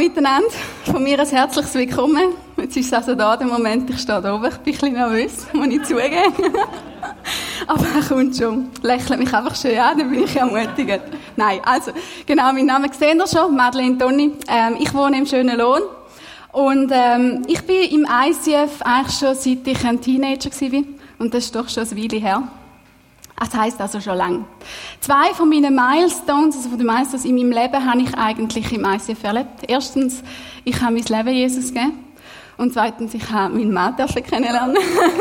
miteinander, von mir ein herzliches Willkommen. Jetzt ist es also da, der Moment, ich stehe da oben, ich bin ein bisschen nervös, muss ich zugeben. Aber er kommt schon, lächelt mich einfach schön an, dann bin ich ermutigt. Nein, also, genau, mein Name seht ihr schon, Madeleine Tonni. Ich wohne im schönen Lohn. Und ich bin im ICF eigentlich schon seit ich ein Teenager war. Und das ist doch schon ein Weile her. Das heisst also schon lange. 2 von meinen Milestones, also von den Milestones in meinem Leben, habe ich eigentlich im ICF erlebt. Erstens, ich habe mein Leben Jesus gegeben. Und zweitens, ich habe meinen Mann kennenlernen.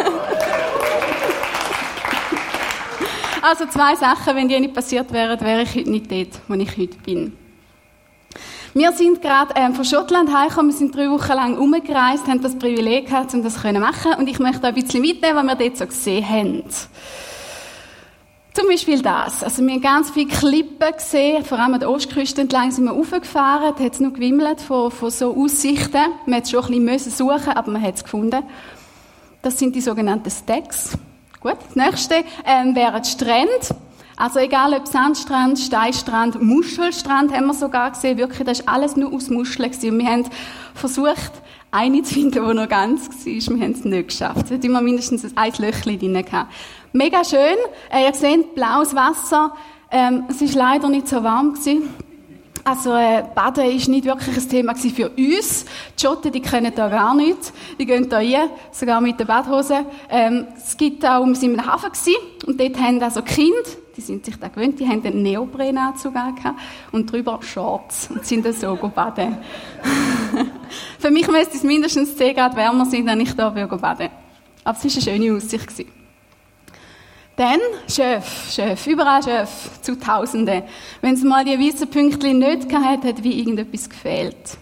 Also 2 Sachen, wenn die nicht passiert wären, wäre ich heute nicht dort, wo ich heute bin. Wir sind gerade von Schottland heimgekommen, wir sind 3 Wochen lang umgereist, haben das Privileg gehabt, um das zu machen. Und ich möchte ein bisschen mitnehmen, was wir dort so gesehen haben. Zum Beispiel das. Also wir haben ganz viele Klippen gesehen, vor allem an der Ostküste entlang sind wir raufgefahren, da hat es noch gewimmelt von so Aussichten. Man hat schon ein bisschen suchen, aber man hat es gefunden. Das sind die sogenannten Stacks. Gut, das nächste wären die Strände. Also egal ob Sandstrand, Steinstrand, Muschelstrand haben wir sogar gesehen. Wirklich, das war alles nur aus Muscheln gewesen. Und wir haben versucht, eine zu finden, die noch ganz war. Wir haben es nicht geschafft. Es hat immer mindestens ein Löchchen drin gehabt. Mega schön. Ihr seht, blaues Wasser. Es war leider nicht so warm gewesen. Also, Baden war nicht wirklich ein Thema für uns. Die Schotten, die kennen da gar nichts. Die gehen da rein, sogar mit der Badhose. Es gibt auch, wir sind im Hafen gewesen, und dort haben also Kinder, die sind sich da gewöhnt, die haben einen Neoprenanzug gehabt und drüber Shorts und sind dann so baden. Für mich müsste es mindestens 10 Grad wärmer sein, wenn ich da baden. Aber es war eine schöne Aussicht gewesen. Dann Schöf, überall Schöf, zu Tausenden. Wenn es mal die weißen Pünktchen nicht gehabt hat wie irgendetwas gefehlt.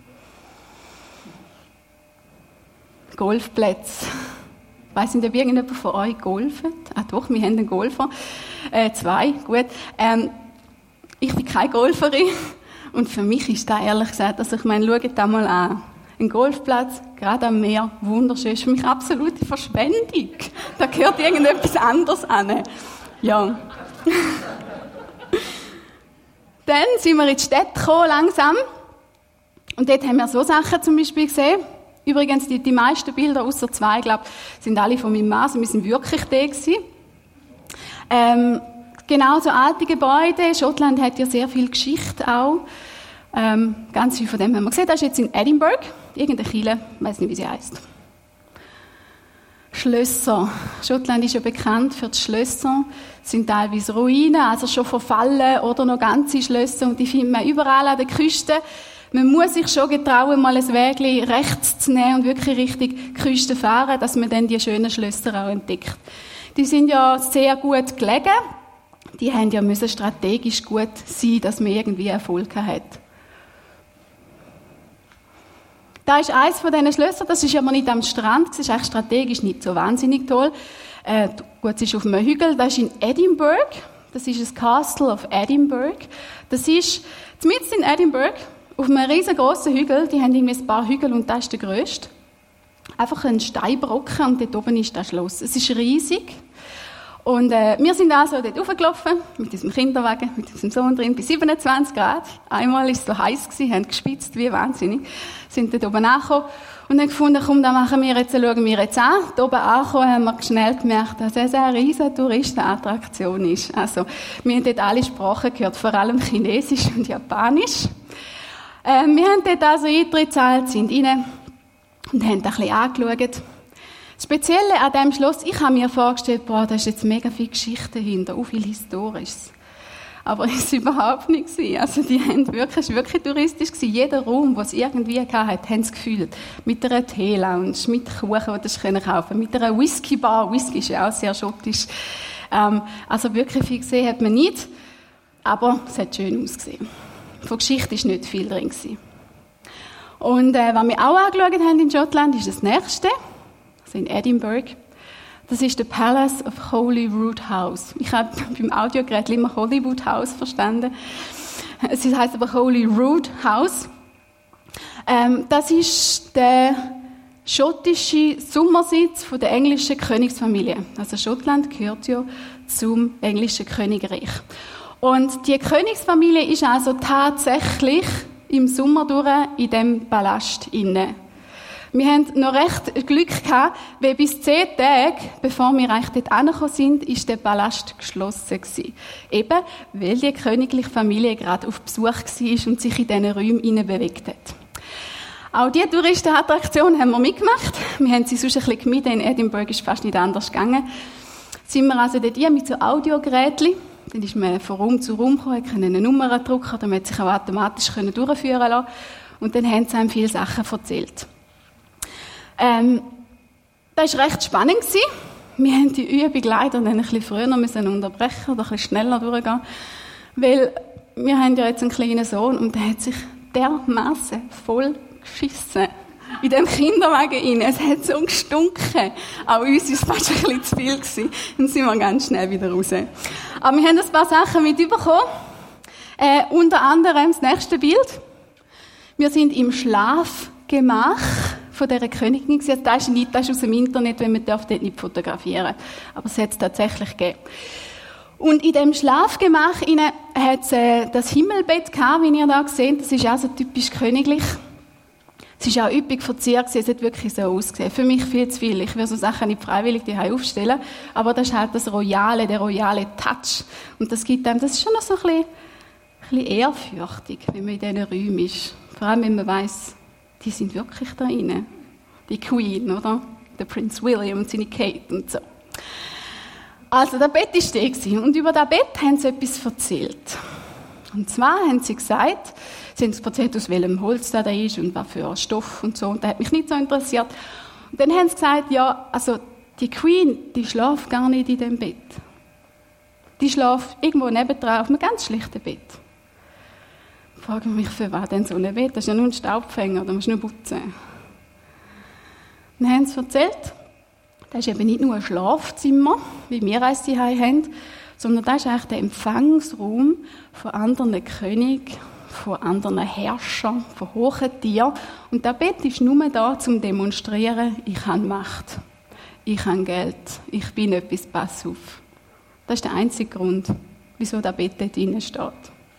Golfplätze. Ich weiss nicht, ob irgendjemand von euch golft. Ah doch, wir haben einen Golfer. 2, gut. Ich bin keine Golferin. Und für mich ist das ehrlich gesagt, also ich meine, schaut das mal an. Ein Golfplatz, gerade am Meer, wunderschön, ist für mich absolute Verschwendung. Da gehört irgendetwas anderes an. Ja. Dann sind wir in die Stadt gekommen, langsam. Und dort haben wir so Sachen zum Beispiel gesehen. Übrigens, die meisten Bilder, außer 2, glaube ich, sind alle von meinem Mann. Also wir sind wirklich da gewesen. Genau, so alte Gebäude. Schottland hat ja sehr viel Geschichte auch. Ganz viel von dem haben wir gesehen. Das ist jetzt in Edinburgh. Irgendeine Kirche, ich weiss nicht, wie sie heisst. Schlösser. Schottland ist ja bekannt für die Schlösser. Das sind teilweise Ruinen, also schon verfallen oder noch ganze Schlösser. Und die findet man überall an der Küste. Man muss sich schon getrauen, mal ein Wägli rechts zu nehmen und wirklich Richtung Küste fahren, dass man dann die schönen Schlösser auch entdeckt. Die sind ja sehr gut gelegen. Die haben ja müssen strategisch gut sein, dass man irgendwie Erfolg hat. Da ist eines von diesen Schlössern, das ist aber nicht am Strand, das ist eigentlich strategisch nicht so wahnsinnig toll. Gut, es ist auf einem Hügel, das ist in Edinburgh, das ist das Castle of Edinburgh. Das ist mitten in Edinburgh, auf einem riesengroßen Hügel, die haben irgendwie ein paar Hügel und das ist der grösste. Einfach ein Steinbrocken und dort oben ist das Schloss. Es ist riesig. Und wir sind also dort hochgelaufen, mit unserem Kinderwagen, mit unserem Sohn drin, bei 27 Grad. Einmal war es so heiß gewesen, haben gespitzt wie wahnsinnig. Sind dort oben angekommen und haben gefunden, komm, das machen wir jetzt, schauen wir jetzt an. Dort oben angekommen haben wir schnell gemerkt, dass es eine riesige Touristenattraktion ist. Also, wir haben dort alle Sprachen gehört, vor allem Chinesisch und Japanisch. Wir haben dort also Eintritt gezahlt, sind rein und haben das ein bisschen angeschaut. Das Spezielle an diesem Schloss, ich habe mir vorgestellt, da ist jetzt mega viel Geschichte dahinter, auch viel Historisches. Aber es war überhaupt nicht gewesen. Also die haben wirklich, wirklich touristisch gewesen. Jeder Raum, den es irgendwie hatte, haben sie gefühlt. Mit einer Teelounge, mit Kuchen, die du kaufen konntest, mit einer Whisky-Bar. Whisky ist ja auch sehr schottisch. Also wirklich viel gesehen hat man nicht. Aber es hat schön ausgesehen. Von Geschichte war nicht viel drin gewesen. Und was wir auch angeschaut haben in Schottland, ist das nächste. Also in Edinburgh. Das ist der Palace of Holyrood House. Ich habe beim Audiogerät immer Hollywood House verstanden. Es heisst aber Holyrood House. Das ist der schottische Sommersitz von der englischen Königsfamilie. Also Schottland gehört ja zum englischen Königreich. Und die Königsfamilie ist also tatsächlich im Sommer durch in diesem Palast inne. Wir haben noch recht Glück gehabt, weil bis 10 Tage, bevor wir eigentlich dort angekommen sind, ist der Palast geschlossen gewesen. Eben, weil die königliche Familie gerade auf Besuch war und sich in diesen Räumen hinein bewegt hat. Auch diese Touristenattraktion haben wir mitgemacht. Wir haben sie sonst ein bisschen gemieden. In Edinburgh ist fast nicht anders gegangen. Sind wir also dort mit so Audiogerätchen. Dann ist man von Raum zu Raum gekommen, konnte eine Nummer drücken, damit man sich auch automatisch durchführen lassen. Und dann haben sie einem viele Sachen erzählt. Das war recht spannend. Wir haben die Übung leider dann ein bisschen früher müssen unterbrechen oder ein bisschen schneller durchgehen. Weil wir haben ja jetzt einen kleinen Sohn und der hat sich dermassen voll geschissen. In dem Kinderwagen rein. Es hat so gestunken. Auch uns war es fast ein bisschen zu viel gewesen. Dann sind wir ganz schnell wieder raus. Aber wir haben ein paar Sachen mitbekommen. Unter anderem das nächste Bild. Wir sind im Schlafgemach von dieser Königin. Das ist aus dem Internet, weil man dort nicht fotografieren darf. Aber es hat es tatsächlich gegeben. Und in dem Schlafgemach hat es das Himmelbett gehabt, wie ihr da seht. Das ist auch so typisch königlich. Es war auch üppig verziert, es hat wirklich so ausgesehen. Für mich viel zu viel. Ich will so Sachen nicht freiwillig daheim aufstellen. Aber das ist halt der royale Touch. Und das gibt einem, das ist schon noch so ein bisschen ehrfürchtig, wenn man in diesen Räumen ist. Vor allem, wenn man weiss, die sind wirklich da rein. Die Queen, oder? Der Prinz William und seine Kate und so. Also, das Bett war da. Und über das Bett haben sie etwas erzählt. Und zwar haben sie gesagt, sie haben erzählt, aus welchem Holz da ist und was für Stoff und so. Und das hat mich nicht so interessiert. Und dann haben sie gesagt, ja, also, die Queen, die schläft gar nicht in dem Bett. Die schläft irgendwo nebendran auf einem ganz schlichten Bett. Ich frage mich, für was denn so ein Bett? Das ist ja nur ein Staubfänger, da musst du nur putzen. Dann haben sie erzählt, das ist eben nicht nur ein Schlafzimmer, wie wir eins zu Hause haben, sondern das ist eigentlich der Empfangsraum von anderen Königen, von anderen Herrschern, von hohen Tieren. Und das Bett ist nur da, um zu demonstrieren, ich habe Macht, ich habe Geld, ich bin etwas, pass auf. Das ist der einzige Grund, wieso das Bett dort drin steht.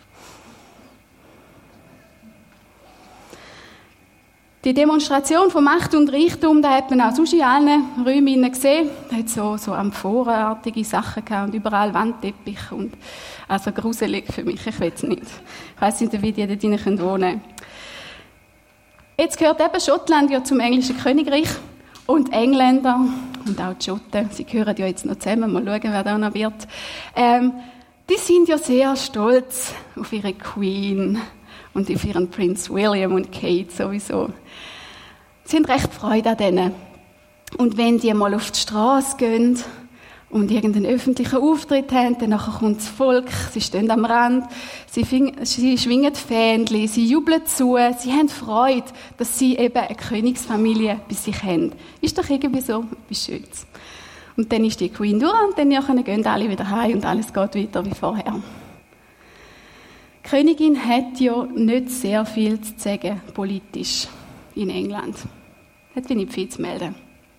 Die Demonstration von Macht und Reichtum, da hat man auch sonst in allen Räumen gesehen. Da hat so amphorenartige Sachen gehabt und überall Wandteppiche und also gruselig für mich, ich will es nicht. Ich weiss nicht, wie die dort drin wohnen können. Jetzt gehört eben Schottland ja zum englischen Königreich und Engländer und auch die Schotten, sie gehören ja jetzt noch zusammen, mal schauen, wer da noch wird. Die sind ja sehr stolz auf ihre Queen und auf ihren Prinz William und Kate sowieso. Sie haben recht Freude an denen. Und wenn die mal auf die Straße gehen und irgendeinen öffentlichen Auftritt haben, dann kommt das Volk, sie stehen am Rand, sie schwingen die Fähnchen, sie jubeln zu, sie haben Freude, dass sie eben eine Königsfamilie bei sich haben. Ist doch irgendwie so etwas Schönes. Und dann ist die Queen durch und dann gehen alle wieder heim und alles geht weiter wie vorher. Die Königin hat ja nicht sehr viel zu sagen, politisch, in England. Hat nicht viel zu melden.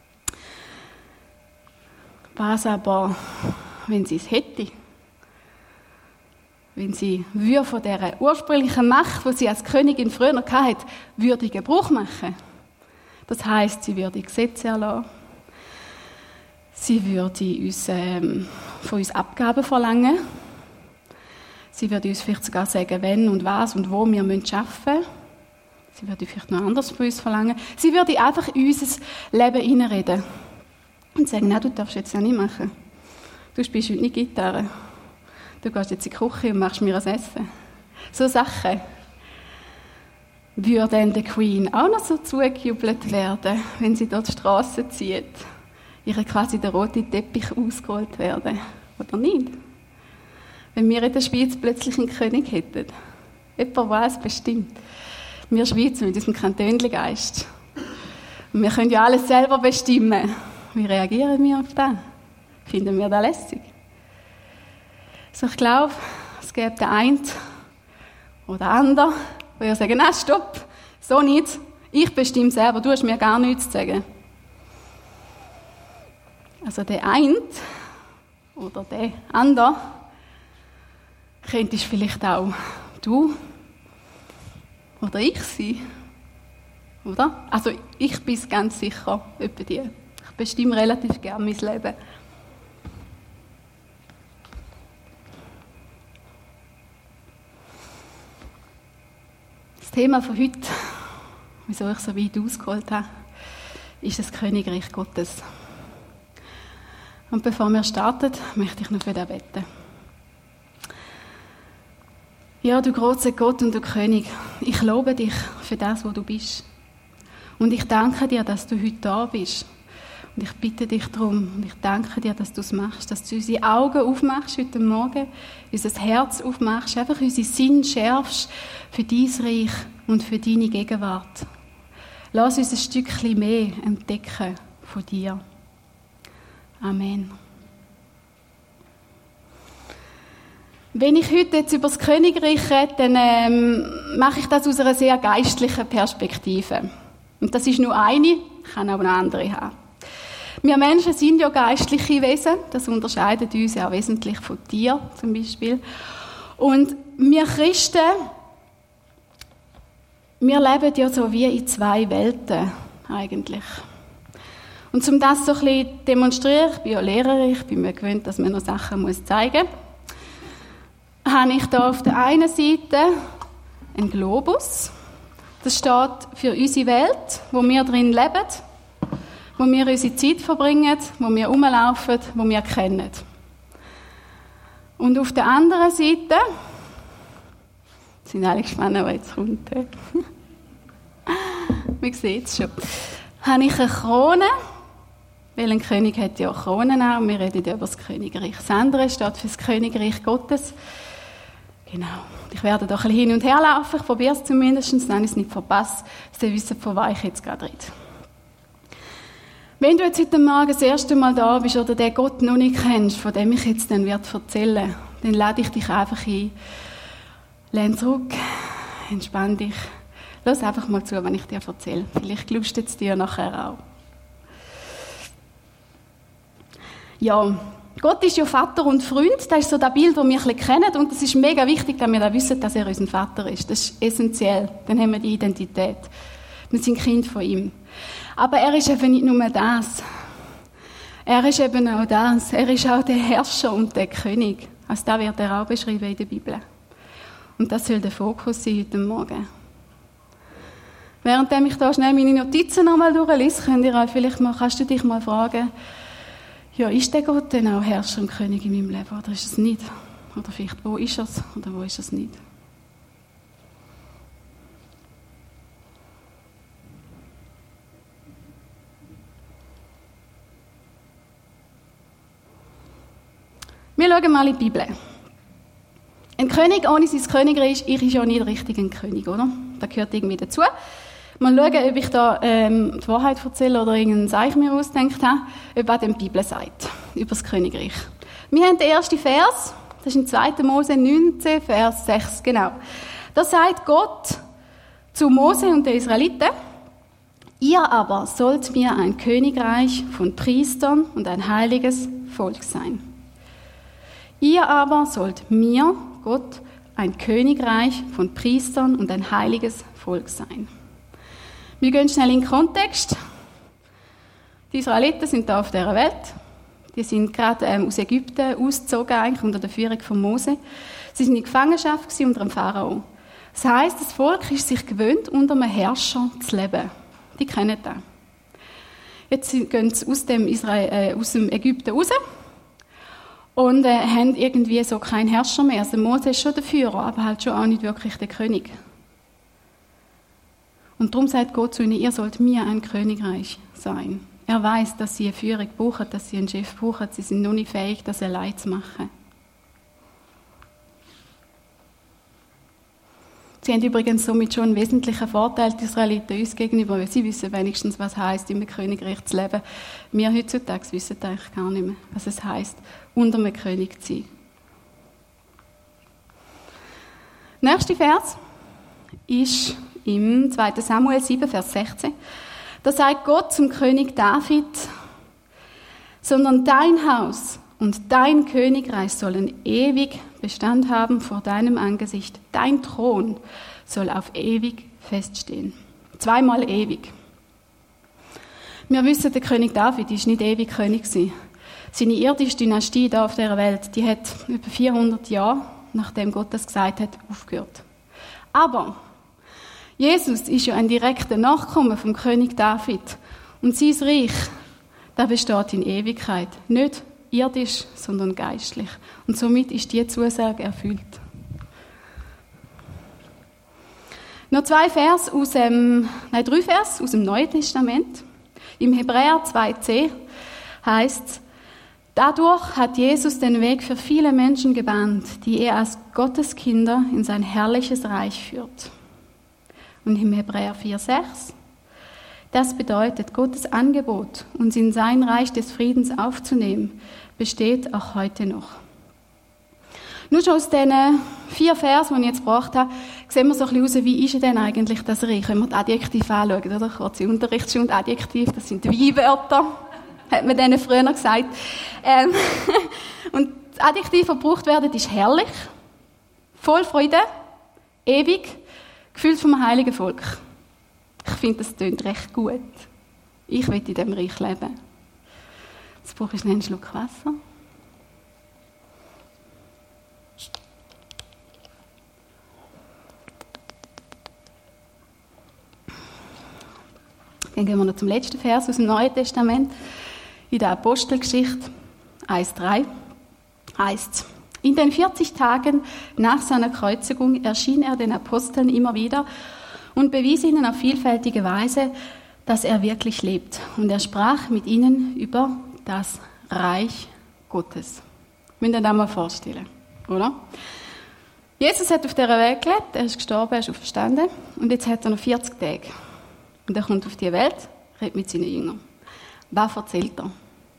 Was aber, wenn sie es hätte? Wenn sie von dieser ursprünglichen Macht, die sie als Königin früher hatte, würde Gebrauch machen. Das heisst, sie würde Gesetze erlassen. Sie würde uns, von uns Abgaben verlangen. Sie würde uns vielleicht sogar sagen, wenn und was und wo wir arbeiten müssen. Sie würde vielleicht noch anders von uns verlangen. Sie würde einfach in unser Leben hineinreden. Und sagen, nein, du darfst jetzt ja nicht machen. Du spielst heute nicht Gitarre. Du gehst jetzt in die Küche und machst mir ein Essen. So Sachen würden der Queen auch noch so zugejubelt werden, wenn sie dort die Strasse zieht. Ihr quasi der rote Teppich ausgerollt werden. Oder nicht? Wenn wir in der Schweiz plötzlich einen König hätten. Jemand weiß bestimmt. Wir Schweizer mit unserem Kantönli-Geist. Und wir können ja alles selber bestimmen. Wie reagieren wir auf das? Finden wir das lässig? Also ich glaube, es gäbe den einen oder anderen, die ja sagen, nein, stopp, so nicht. Ich bestimme selber, du hast mir gar nichts zu sagen. Also der eine oder der andere könntest vielleicht auch du Oder ich sein. Oder? Also ich bin es ganz sicher, etwa die. Ich bestimme relativ gerne mein Leben. Das Thema von heute, wieso ich so weit ausgeholt habe, ist das Königreich Gottes. Und bevor wir starten, möchte ich noch für dich beten. Ja, du großer Gott und du König, ich lobe dich für das, was du bist. Und ich danke dir, dass du heute da bist. Und ich bitte dich darum, und ich danke dir, dass du es machst, dass du unsere Augen aufmachst heute Morgen, unser Herz aufmachst, einfach unsere Sinn schärfst für dein Reich und für deine Gegenwart. Lass uns ein Stückchen mehr entdecken von dir. Amen. Wenn ich heute jetzt über das Königreich rede, dann mache ich das aus einer sehr geistlichen Perspektive. Und das ist nur eine, ich kann auch eine andere haben. Wir Menschen sind ja geistliche Wesen, das unterscheidet uns ja auch wesentlich von Tieren zum Beispiel. Und wir Christen, wir leben ja so wie in zwei Welten eigentlich. Und um das so ein bisschen zu demonstrieren, ich bin ja Lehrerin, ich bin mir gewöhnt, dass man noch Sachen zeigen muss, habe ich da auf der einen Seite einen Globus. Das steht für unsere Welt, wo wir drin leben, wo wir unsere Zeit verbringen, wo wir rumlaufen, wo wir kennen. Und auf der anderen Seite, sind alle gespannt, was jetzt kommt. Man sieht es schon. Habe ich eine Krone, weil ein König hat ja Kronen auch, wir reden ja über das Königreich. Das andere steht für das Königreich Gottes. Genau. Ich werde da ein bisschen hin und her laufen, ich probiere es zumindest, dann ich es nicht verpasse, dass ihr wisst, von was ich jetzt gerade rede. Wenn du jetzt heute Morgen das erste Mal da bist oder den Gott noch nicht kennst, von dem ich jetzt dann erzählen werde, dann lade ich dich einfach ein. Lehn zurück, entspann dich. Lass einfach mal zu, wenn ich dir erzähle. Vielleicht glaubst du es dir nachher auch. Ja, Gott ist ja Vater und Freund. Das ist so das Bild, das wir ein bisschen kennen. Und es ist mega wichtig, dass wir wissen, dass er unser Vater ist. Das ist essentiell. Dann haben wir die Identität. Wir sind Kind von ihm. Aber er ist eben nicht nur das. Er ist eben auch das. Er ist auch der Herrscher und der König. Also das wird er auch beschrieben in der Bibel. Und das soll der Fokus sein heute Morgen. Während ich da schnell meine Notizen nochmal durchlese, kannst du dich mal fragen, ja, ist der Gott denn auch Herrscher und König in meinem Leben, oder ist es nicht? Oder vielleicht, wo ist es oder wo ist es nicht? Wir schauen mal in die Bibel. Ein König ohne sein Königreich ist ja nicht richtig ein König, oder? Das gehört irgendwie dazu. Mal schauen, ob ich da die Wahrheit erzähle oder irgendein Zeichen mir ausgedacht habe, ob was die Bibel sagt über das Königreich. Wir haben den ersten Vers, das ist in 2. Mose 19, Vers 6, genau. Da sagt Gott zu Mose und den Israeliten: Ihr aber sollt mir ein Königreich von Priestern und ein heiliges Volk sein. Ihr aber sollt mir, Gott, ein Königreich von Priestern und ein heiliges Volk sein. Wir gehen schnell in den Kontext. Die Israeliten sind da auf dieser Welt. Die sind gerade aus Ägypten ausgezogen, eigentlich unter der Führung von Mose. Sie sind in Gefangenschaft unter dem Pharao. Das heisst, das Volk ist sich gewöhnt, unter einem Herrscher zu leben. Die kennen das. Jetzt gehen sie aus dem Ägypten raus und haben irgendwie so keinen Herrscher mehr. Also Mose ist schon der Führer, aber halt schon auch nicht wirklich der König. Und darum sagt Gott zu ihnen: Ihr sollt mir ein Königreich sein. Er weiß, dass sie eine Führung brauchen, dass sie einen Chef brauchen. Sie sind noch nicht fähig, das allein zu machen. Sie haben übrigens somit schon einen wesentlichen Vorteil, die Israeliten uns gegenüber, weil sie wissen wenigstens, was es heisst, in einem Königreich zu leben. Wir heutzutage wissen eigentlich gar nicht mehr, was es heisst, unter einem König zu sein. Der nächste Vers ist im 2. Samuel 7, Vers 16. Da sagt Gott zum König David: Sondern dein Haus und dein Königreich sollen ewig Bestand haben vor deinem Angesicht. Dein Thron soll auf ewig feststehen. Zweimal ewig. Wir wissen, der König David war nicht ewig König. Seine irdische Dynastie hier auf dieser Welt, die hat über 400 Jahre, nachdem Gott das gesagt hat, aufgehört. Aber Jesus ist ja ein direkter Nachkomme vom König David. Und sein Reich, das besteht in Ewigkeit. Nicht irdisch, sondern geistlich. Und somit ist diese Zusage erfüllt. Noch drei Vers aus dem Neuen Testament. Im Hebräer 2,10 heißt es, dadurch hat Jesus den Weg für viele Menschen gebahnt, die er als Gotteskinder in sein herrliches Reich führt. Und im Hebräer 4,6, das bedeutet, Gottes Angebot, uns in sein Reich des Friedens aufzunehmen, besteht auch heute noch. Nur schon aus diesen 4 Versen, die ich jetzt gebracht habe, sehen wir so ein bisschen raus, wie ist denn eigentlich das Reich? Wenn wir die Adjektive anschauen, oder? Kurze Unterrichtsstunde, Adjektiv, das sind Wie-Wörter, hat man denen früher gesagt. Und das Adjektiv, das gebraucht werden, ist herrlich, voll Freude, ewig, gefüllt vom heiligen Volk. Ich finde, das tönt recht gut. Ich will in diesem Reich leben. Jetzt brauche ich schnell einen Schluck Wasser. Dann gehen wir noch zum letzten Vers aus dem Neuen Testament. In der Apostelgeschichte 1,3 heißt es: In den 40 Tagen nach seiner Kreuzigung erschien er den Aposteln immer wieder und bewies ihnen auf vielfältige Weise, dass er wirklich lebt. Und er sprach mit ihnen über das Reich Gottes. Müsst ihr das mal vorstellen, oder? Jesus hat auf dieser Welt gelebt, er ist gestorben, er ist auferstanden und jetzt hat er noch 40 Tage. Und er kommt auf die Welt, redet mit seinen Jüngern. Was erzählt er?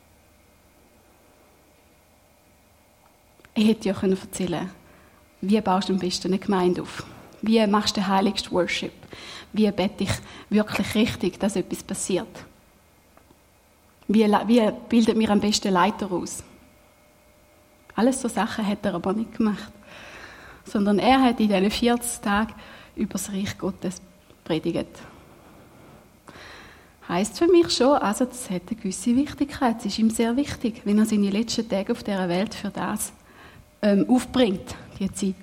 Er hätte ja erzählen können, wie baust du am besten eine Gemeinde auf? Wie machst du den heiligsten Worship? Wie bete ich wirklich richtig, dass etwas passiert? Wie bildet mir am besten Leiter aus? Alles so Sachen hat er aber nicht gemacht. Sondern er hat in diesen 40 Tagen über das Reich Gottes predigt. Heisst für mich schon, also das hat eine gewisse Wichtigkeit. Es ist ihm sehr wichtig, wenn er seine letzten Tage auf dieser Welt für das aufbringt, die Zeit.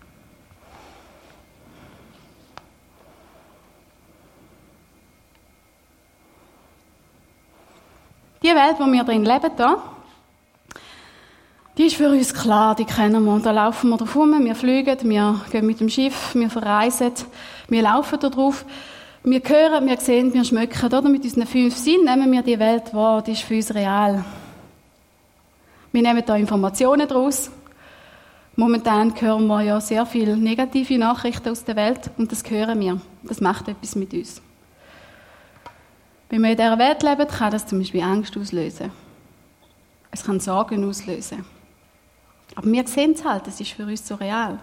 Die Welt, wo wir drin leben, die ist für uns klar, die kennen wir. Und da laufen wir drauf rum, wir fliegen, wir gehen mit dem Schiff, wir verreisen, wir laufen da drauf. Wir hören, wir sehen, wir schmecken, oder? Mit unseren 5 Sinnen nehmen wir die Welt wahr, die ist für uns real. Wir nehmen da Informationen daraus. Momentan hören wir ja sehr viele negative Nachrichten aus der Welt und das hören wir. Das macht etwas mit uns. Wenn wir in dieser Welt leben, kann das zum Beispiel Angst auslösen. Es kann Sorgen auslösen. Aber wir sehen es halt, es ist für uns so real.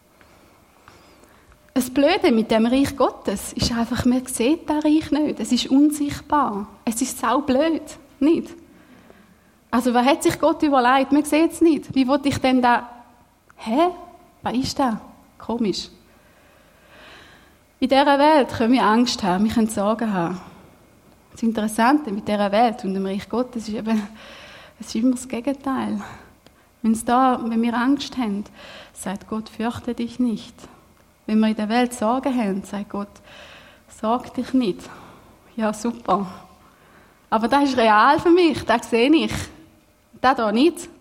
Das Blöde mit dem Reich Gottes ist einfach, man sieht das Reich nicht. Es ist unsichtbar. Es ist saublöd, nicht? Also, was hat sich Gott überlegt? Man sieht es nicht. Wie will ich denn da... Was ist das? Komisch. In dieser Welt können wir Angst haben, wir können Sorgen haben. Das Interessante mit dieser Welt und dem Reich Gottes ist eben, es ist immer das Gegenteil. Wenn wir Angst haben, sagt Gott, fürchte dich nicht. Wenn wir in der Welt Sorgen haben, sagt Gott, sorg dich nicht. Ja, super. Aber das ist real für mich, das sehe ich. Das hier nicht.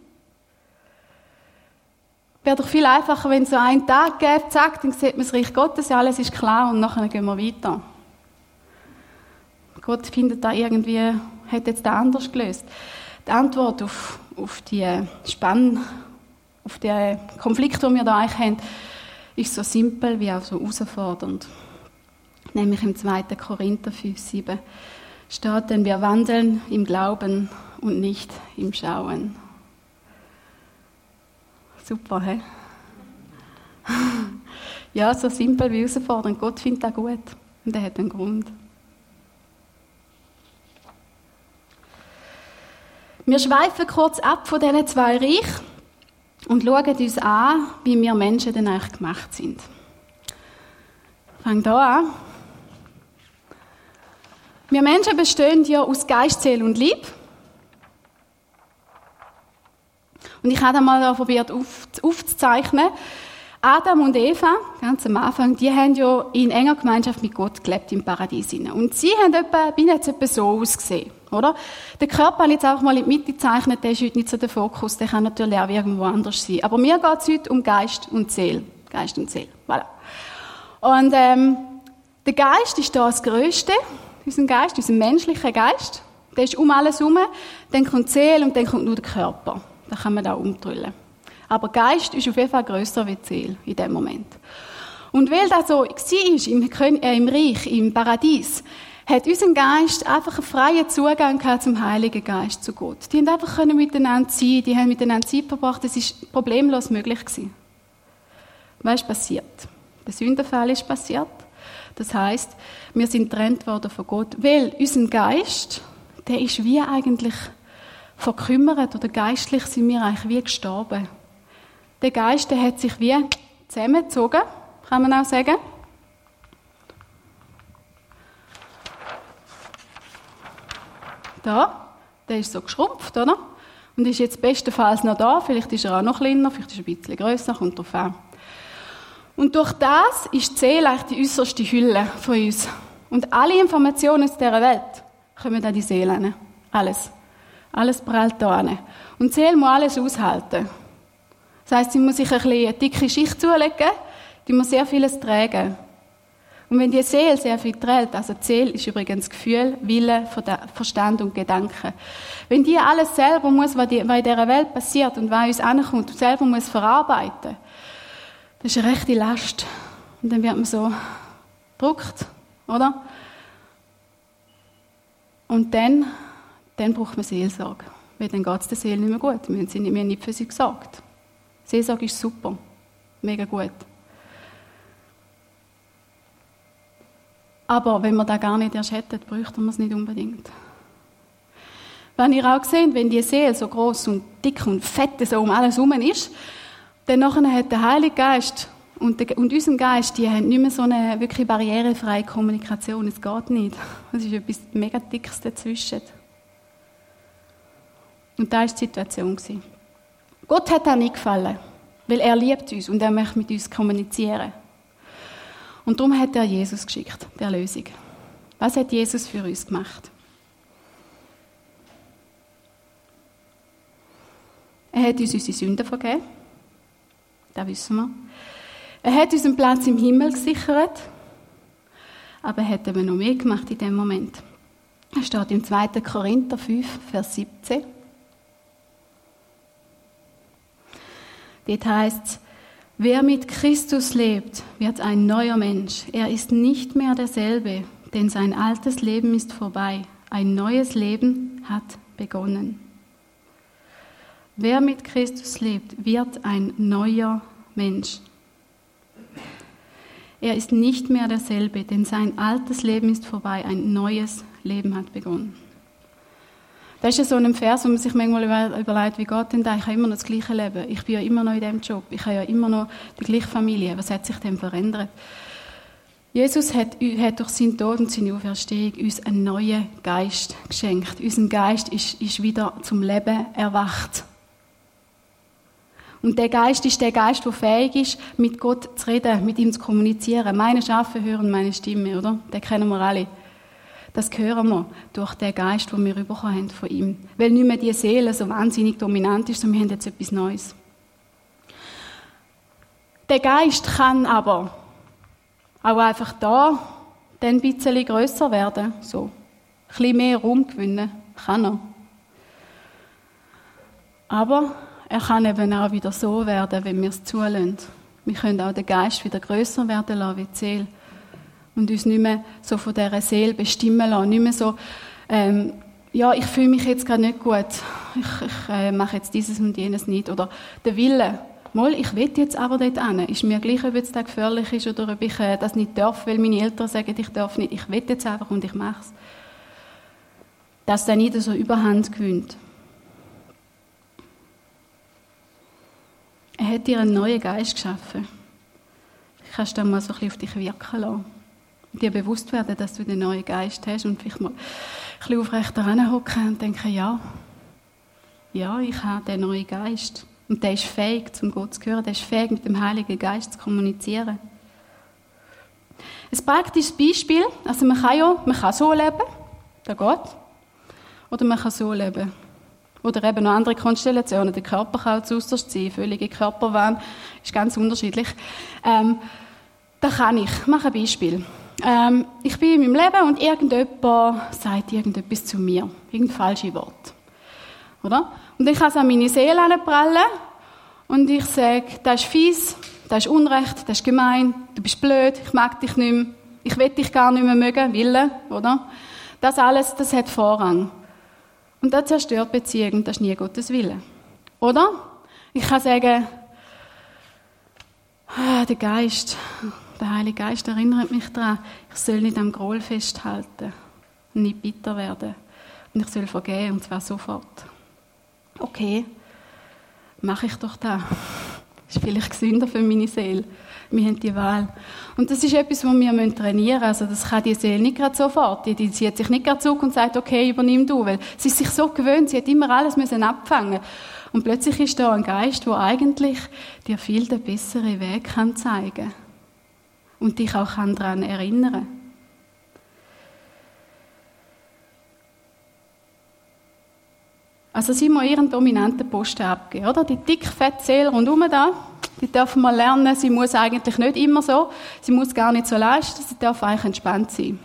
Wäre doch viel einfacher, wenn es so einen Tag gibt, zack, dann sieht man das Reich Gottes, ja, alles ist klar und nachher gehen wir weiter. Gott findet da irgendwie, hat jetzt da anders gelöst. Die Antwort auf den Konflikt, den wir da eigentlich haben, ist so simpel wie auch so herausfordernd. Nämlich im 2. Korinther 5,7 steht, denn wir wandeln im Glauben und nicht im Schauen. Super, hä? Ja, so simpel wie herausfordernd. Gott findet das gut und er hat einen Grund. Wir schweifen kurz ab von diesen 2 Reichen und schauen uns an, wie wir Menschen denn eigentlich gemacht sind. Fang hier an. Wir Menschen bestehen ja aus Geist, Seele und Leib. Und ich habe da mal probiert aufzuzeichnen. Adam und Eva, ganz am Anfang, die haben ja in enger Gemeinschaft mit Gott gelebt im Paradies. Und sie haben bei ihnen jetzt etwa so ausgesehen, oder? Der Körper habe ich jetzt einfach mal in die Mitte gezeichnet, der ist heute nicht so der Fokus, der kann natürlich auch irgendwo anders sein. Aber mir geht es heute um Geist und Seele. Geist und Seele, voilà. Und der Geist ist da das Größte, unser Geist, unser menschlicher Geist. Der ist um alles herum. Dann kommt die Seele und dann kommt nur der Körper. Da kann man da umdrüllen. Aber Geist ist auf jeden Fall grösser wie die Seele in dem Moment. Und weil das so war im Reich, im Paradies, hat unser Geist einfach einen freien Zugang gehabt zum Heiligen Geist, zu Gott. Die haben einfach miteinander sein, die haben miteinander Zeit verbracht. Das ist problemlos möglich gewesen. Was ist passiert? Der Sündenfall ist passiert. Das heisst, wir sind getrennt worden von Gott, weil unser Geist, der ist wie eigentlich verkümmert oder geistlich sind wir eigentlich wie gestorben. Der Geist, der hat sich wie zusammengezogen, kann man auch sagen. Da, der ist so geschrumpft, oder? Und ist jetzt bestenfalls noch da, vielleicht ist er auch noch kleiner, vielleicht ist er ein bisschen grösser, kommt drauf an. Und durch das ist die Seele eigentlich die äußerste Hülle von uns. Und alle Informationen aus dieser Welt kommen an die Seele hin. Alles. Alles prallt da hin. Und die Seele muss alles aushalten. Das heisst, sie muss sich eine dicke Schicht zulegen, die muss sehr vieles tragen. Und wenn die Seele sehr viel trägt, also die Seele ist übrigens Gefühl, Wille, Verstand und Gedanken. Wenn die alles selber muss, was in dieser Welt passiert und was uns ankommt, selber muss verarbeiten, das ist eine rechte Last. Und dann wird man so gedrückt, oder? Und dann braucht man Seelsorge. Weil dann geht es der Seele nicht mehr gut. Wir haben nicht für sie gesorgt. Seelsorge ist super. Mega gut. Aber wenn wir das gar nicht erst hätten, bräuchten wir es nicht unbedingt. Wenn ihr auch seht, wenn die Seele so gross und dick und fett so um alles herum ist, dann nachher hat der Heilige Geist und unser Geist, die haben nicht mehr so eine wirklich barrierefreie Kommunikation. Es geht nicht. Es ist etwas mega Dickes dazwischen. Und da war die Situation. Gott hat auch nicht gefallen, weil er liebt uns und er möchte mit uns kommunizieren. Und darum hat er Jesus geschickt, die Erlösung. Was hat Jesus für uns gemacht? Er hat uns unsere Sünden vergeben. Das wissen wir. Er hat uns einen Platz im Himmel gesichert. Aber er hat eben noch mehr gemacht in dem Moment. Es steht im 2. Korinther 5, Vers 17. Dort heisst es, wer mit Christus lebt, wird ein neuer Mensch. Er ist nicht mehr derselbe, denn sein altes Leben ist vorbei. Ein neues Leben hat begonnen. Wer mit Christus lebt, wird ein neuer Mensch. Er ist nicht mehr derselbe, denn sein altes Leben ist vorbei. Ein neues Leben hat begonnen. Das ist ja so ein Vers, wo man sich manchmal überlegt, wie geht denn da? Ich habe immer noch das gleiche Leben. Ich bin ja immer noch in diesem Job. Ich habe ja immer noch die gleiche Familie. Was hat sich denn verändert? Jesus hat durch seinen Tod und seine Auferstehung uns einen neuen Geist geschenkt. Unser Geist ist wieder zum Leben erwacht. Und der Geist ist der Geist, der fähig ist, mit Gott zu reden, mit ihm zu kommunizieren. Meine Schafe hören meine Stimme, oder? Den kennen wir alle. Das hören wir durch den Geist, den wir bekommen haben von ihm. Weil nicht mehr die Seele so wahnsinnig dominant ist, sondern wir haben jetzt etwas Neues. Der Geist kann aber auch einfach da dann ein bisschen grösser werden. So. Ein bisschen mehr Raum gewinnen. Kann er. Aber er kann eben auch wieder so werden, wenn wir es zulassen. Wir können auch den Geist wieder grösser werden lassen wie die Seele. Und uns nicht mehr so von dieser Seele bestimmen lassen. Nicht mehr so, ich fühle mich jetzt gerade nicht gut. Ich mache jetzt dieses und jenes nicht. Oder der Wille. Mal, ich will jetzt aber dort hin. Ist mir gleich, ob jetzt das gefährlich ist oder ob ich das nicht darf, weil meine Eltern sagen, ich darf nicht. Ich will jetzt einfach und ich mache es. Dass dann nicht so Überhand gewinnt. Er hat dir einen neuen Geist geschaffen. Du kannst dann mal so ein bisschen auf dich wirken lassen. dir bewusst werden, dass du den neuen Geist hast und vielleicht mal ein bisschen aufrechter hinhocken und denken, ja, ich habe den neuen Geist. Und der ist fähig, zum Gott zu hören, der ist fähig, mit dem Heiligen Geist zu kommunizieren. Ein praktisches Beispiel, also man kann so leben, der Gott, oder man kann so leben. Oder eben noch andere Konstellationen, der Körper kann auch zuerst sein, völlige Körperwahn, ist ganz unterschiedlich. Da kann ich mache ein Beispiel. Ich bin in meinem Leben und irgendjemand sagt irgendetwas zu mir, irgendein falsches Wort. Oder? Und ich kann es an meine Seele anprallen und ich sage, das ist fies, das ist Unrecht, das ist gemein, du bist blöd, ich mag dich nicht mehr, ich will dich gar nicht mehr mögen, Wille, oder? Das alles, das hat Vorrang. Und das zerstört Beziehungen, das ist nie Gottes Wille. Oder? Ich kann sagen, der Geist, der Heilige Geist erinnert mich daran, ich soll nicht am Groll festhalten und nicht bitter werden. Und ich soll vergeben, und zwar sofort. Okay, mache ich doch das. Das ist vielleicht gesünder für meine Seele. Wir haben die Wahl. Und das ist etwas, was wir trainieren müssen. Also das kann die Seele nicht gerade sofort. Die zieht sich nicht gerade zurück und sagt, okay, übernimm du. Weil sie ist sich so gewöhnt, sie hat immer alles müssen abfangen. Und plötzlich ist da ein Geist, der eigentlich dir viel den besseren Weg kann zeigen und dich auch daran erinnern kann. Also sie muss ihren dominanten Posten abgeben, oder? Die dick-fette Seele rundherum da, die dürfen mal lernen, sie muss eigentlich nicht immer so, sie muss gar nicht so leisten, sie darf eigentlich entspannt sein.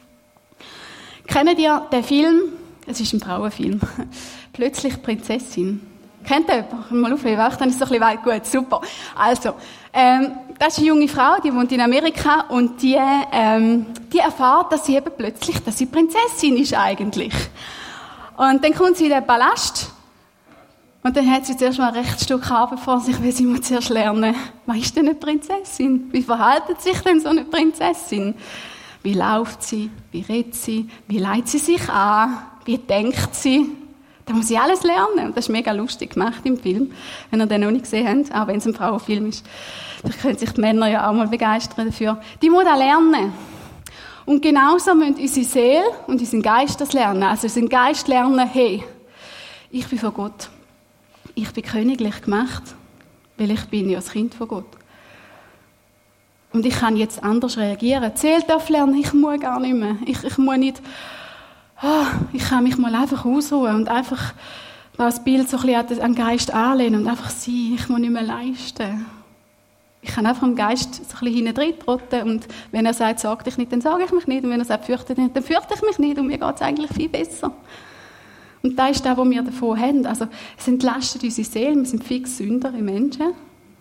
Kennt ihr den Film? Es ist ein Frauenfilm. Plötzlich Prinzessin. Kennt ihr jemand? Mal aufhören, dann ist es so ein bisschen weit. Gut, super. Also, das ist eine junge Frau, die wohnt in Amerika und die erfährt, dass sie eben plötzlich, dass sie Prinzessin ist eigentlich. Und dann kommt sie in den Palast und dann hat sie zuerst mal ein Rechtsstück Arbeit vor sich, weil sie muss zuerst lernen, was ist denn eine Prinzessin? Wie verhält sich denn so eine Prinzessin? Wie läuft sie? Wie redet sie? Wie leitet sie sich an? Wie denkt sie? Da muss sie alles lernen. Und das ist mega lustig gemacht im Film, wenn ihr den noch nicht gesehen habt, auch wenn es ein Frauenfilm ist. Da können sich die Männer ja auch mal begeistern dafür. Die muss das lernen. Und genauso müssen unsere Seele und unser Geist das lernen. Also unser Geist lernen, hey, ich bin von Gott. Ich bin königlich gemacht, weil ich bin ja das Kind von Gott. Und ich kann jetzt anders reagieren. Die Seele darf lernen, ich muss gar nicht mehr. Ich muss nicht, ich kann mich mal einfach ausruhen und einfach das Bild so ein bisschen an den Geist anlehnen und einfach sein. Ich muss nicht mehr leisten. Ich kann einfach im Geist so ein bisschen hinten drin trotten und wenn er sagt, sag dich nicht, dann sage ich mich nicht. Und wenn er sagt, fürchte dich nicht, dann fürchte ich mich nicht. Und mir geht es eigentlich viel besser. Und das ist das, was wir davon haben. Also, es entlastet unsere Seele, wir sind fix sündere Menschen.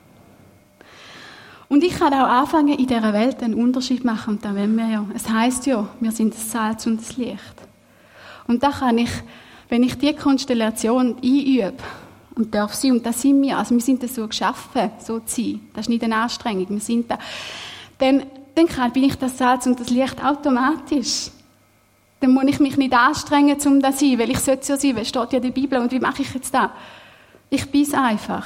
Und ich kann auch anfangen, in dieser Welt einen Unterschied machen. Und das wollen wir ja. Es heisst ja, wir sind das Salz und das Licht. Und da kann ich, wenn ich diese Konstellation einübe, und darf sein, und das sind wir, also wir sind so geschaffen, so zu sein. Das ist nicht eine Anstrengung, wir sind da. Dann bin ich das Salz und das Licht automatisch. Dann muss ich mich nicht anstrengen, um das zu sein, weil ich sollte so sein, weil es steht ja in der Bibel, und wie mache ich jetzt das? Ich bin es einfach.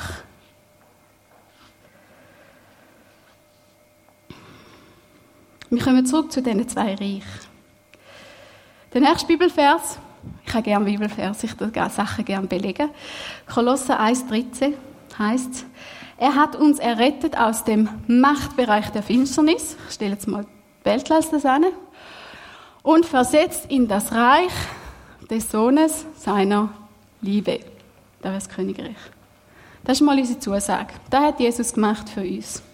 Wir kommen zurück zu diesen zwei Reichen. Der nächste Bibelvers, ich habe gerne Bibelvers, ich tue Sachen gerne belegen. Kolosser 1,13 heisst, er hat uns errettet aus dem Machtbereich der Finsternis, ich stelle jetzt mal die Welt als das an, und versetzt in das Reich des Sohnes seiner Liebe. Das wäre das Königreich. Das ist mal unsere Zusage. Das hat Jesus gemacht für uns.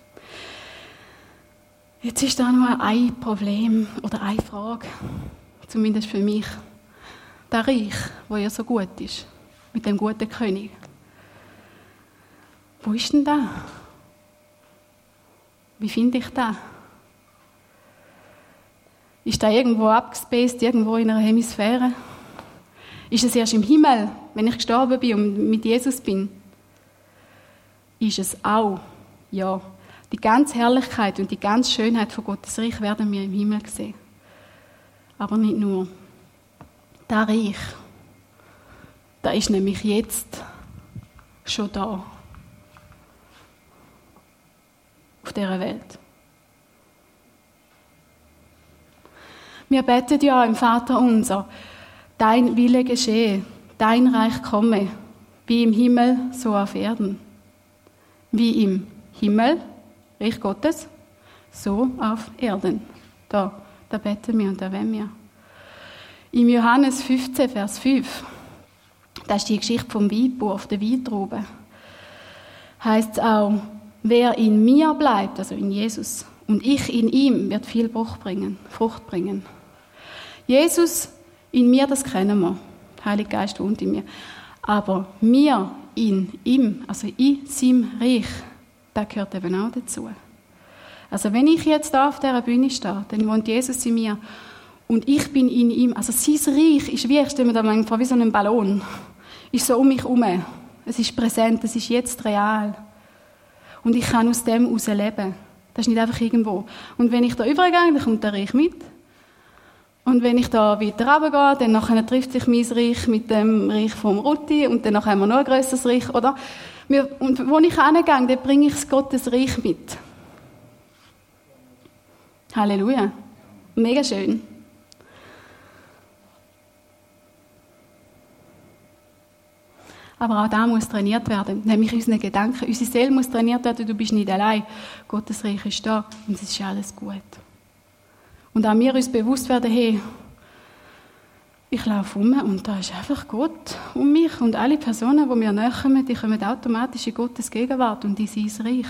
Jetzt ist da noch ein Problem oder eine Frage, zumindest für mich. Der Reich, wo ja so gut ist, mit dem guten König. Wo ist denn der? Wie finde ich den? Ist der irgendwo abgespaced, irgendwo in einer Hemisphäre? Ist es erst im Himmel, wenn ich gestorben bin und mit Jesus bin? Ist es auch, ja. Die ganze Herrlichkeit und die ganze Schönheit von Gottes Reich werden wir im Himmel sehen. Aber nicht nur. Der Reich, der ist nämlich jetzt schon da. Auf dieser Welt. Wir beten ja im Vater unser, dein Wille geschehe, dein Reich komme, wie im Himmel, so auf Erden. Wie im Himmel, Reich Gottes, so auf Erden. Da beten wir und da wollen wir. Im Johannes 15, Vers 5, das ist die Geschichte vom Weinbauer auf der Weintraube, heisst es auch, wer in mir bleibt, also in Jesus, und ich in ihm, wird viel Frucht bringen. Jesus in mir, das kennen wir. Heiliger Geist wohnt in mir. Aber mir in ihm, also in seinem Reich, das gehört eben auch dazu. Also wenn ich jetzt da auf dieser Bühne stehe, dann wohnt Jesus in mir und ich bin in ihm. Also sein Reich ist wie, ich stelle mir da manchmal vor, wie so ein Ballon. Ist so um mich herum. Es ist präsent, es ist jetzt real. Und ich kann aus dem heraus leben. Das ist nicht einfach irgendwo. Und wenn ich da übergehe, dann kommt der Reich mit. Und wenn ich da weiter runtergehe, dann nachher trifft sich mein Reich mit dem Reich vom Rutti und dann haben wir noch ein grösseres Reich, oder? Und wo ich hingehe, dann bringe ich Gottes Reich mit. Halleluja. Mega schön. Aber auch da muss trainiert werden, nämlich unsere Gedanken. Unsere Seele muss trainiert werden, du bist nicht allein. Gottes Reich ist da und es ist alles gut. Und auch wir uns bewusst werden, hey, ich laufe um und da ist einfach Gott um mich. Und alle Personen, die mir näher kommen, die kommen automatisch in Gottes Gegenwart und in sein Reich.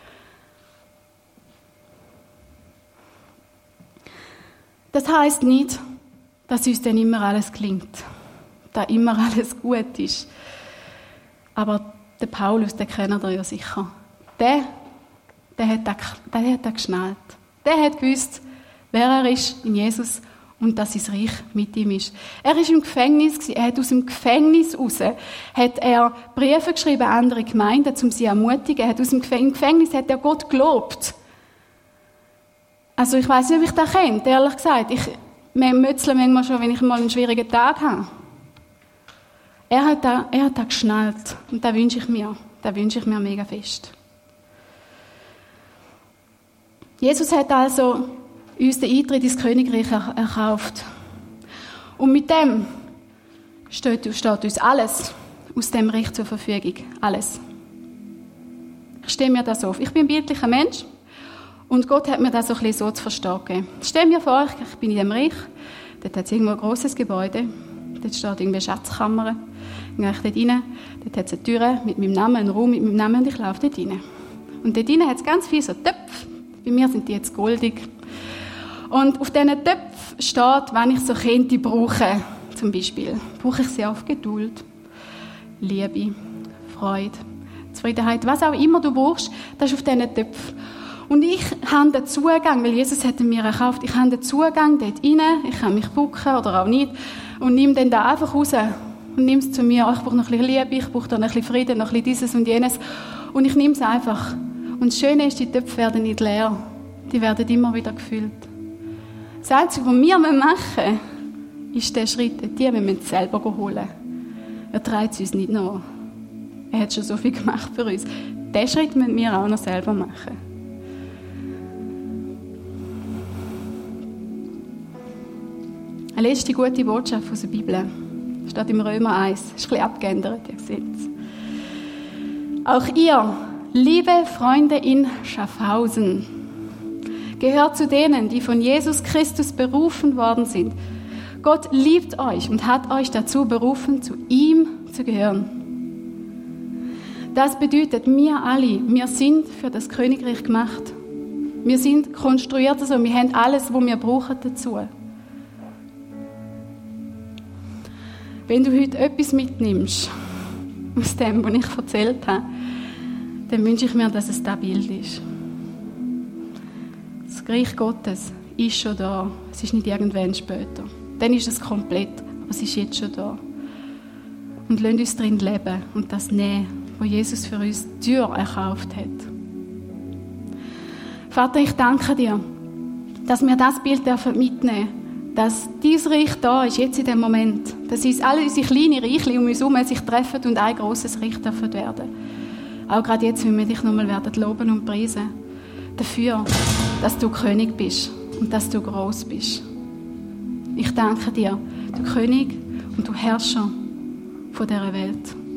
Das heisst nicht, dass uns dann immer alles gelingt, dass immer alles gut ist. Aber der Paulus, den kennt ihr ja sicher. Der hat das geschnallt. Der hat gewusst, wer er ist in Jesus und dass sein Reich mit ihm ist. Er war im Gefängnis, er hat aus dem Gefängnis raus, hat er Briefe geschrieben an andere Gemeinden, um sie zu ermutigen. Im Gefängnis hat er Gott gelobt. Also ich weiss nicht, ob ich das kennt, ehrlich gesagt. Ich mützle manchmal schon, wenn ich mal einen schwierigen Tag habe. Er hat das geschnallt und das wünsche ich mir. Das wünsche ich mir mega fest. Jesus hat also uns den Eintritt ins Königreich erkauft. Und mit dem steht uns alles aus dem Reich zur Verfügung. Alles. Ich stelle mir das auf. Ich bin ein bildlicher Mensch und Gott hat mir das so ein bisschen so zu verstehen gegeben. Stell mir vor, ich bin in dem Reich, dort hat es irgendwo ein grosses Gebäude, dort steht irgendwie eine Schatzkammer. Dann gehe ich dort rein, dort hat es eine Tür mit meinem Namen, einen Raum mit meinem Namen und ich laufe dort rein. Und dort rein hat es ganz viele so Töpfe. Bei mir sind die jetzt goldig. Und auf diesen Töpfen steht, wenn ich so könnte brauchen, zum Beispiel, brauche ich sehr oft Geduld, Liebe, Freude, Zufriedenheit, was auch immer du brauchst, das ist auf diesen Töpfen. Und ich habe den Zugang, weil Jesus hat mir erkauft, ich habe den Zugang dort rein, ich kann mich bucken oder auch nicht und nehme den da einfach raus und nehme es zu mir, ich brauche noch ein bisschen Liebe, ich brauche da noch ein bisschen Frieden, noch ein bisschen dieses und jenes und ich nehme es einfach. Und das Schöne ist, die Töpfe werden nicht leer, die werden immer wieder gefüllt. Das Einzige, was wir machen müssen, ist der Schritt, die wir müssen selber holen. Er trägt es uns nicht nach. Er hat schon so viel gemacht für uns. Diesen Schritt müssen wir auch noch selber machen. Eine letzte gute Botschaft aus der Bibel. Steht im Römer 1. Ist ein bisschen abgeändert, ihr seht es. Auch ihr, liebe Freunde in Schaffhausen, gehört zu denen, die von Jesus Christus berufen worden sind. Gott liebt euch und hat euch dazu berufen, zu ihm zu gehören. Das bedeutet, wir alle, wir sind für das Königreich gemacht. Wir sind konstruiert, also wir haben alles, was wir brauchen dazu. Wenn du heute etwas mitnimmst, aus dem, was ich erzählt habe, dann wünsche ich mir, dass es das Bild ist. Das Reich Gottes ist schon da. Es ist nicht irgendwann später. Dann ist es komplett, aber es ist jetzt schon da. Und lasst uns drin leben und das nehmen, wo Jesus für uns die Tür erkauft hat. Vater, ich danke dir, dass wir das Bild mitnehmen dürfen, dass dieses Reich da ist, jetzt in dem Moment. Dass uns alle unsere kleinen Reichli um uns herum sich treffen und ein grosses Reich dürfen werden. Auch gerade jetzt, wenn wir dich nochmal werden loben und preisen. Dafür, dass du König bist und dass du gross bist. Ich danke dir, du König und du Herrscher von dieser Welt.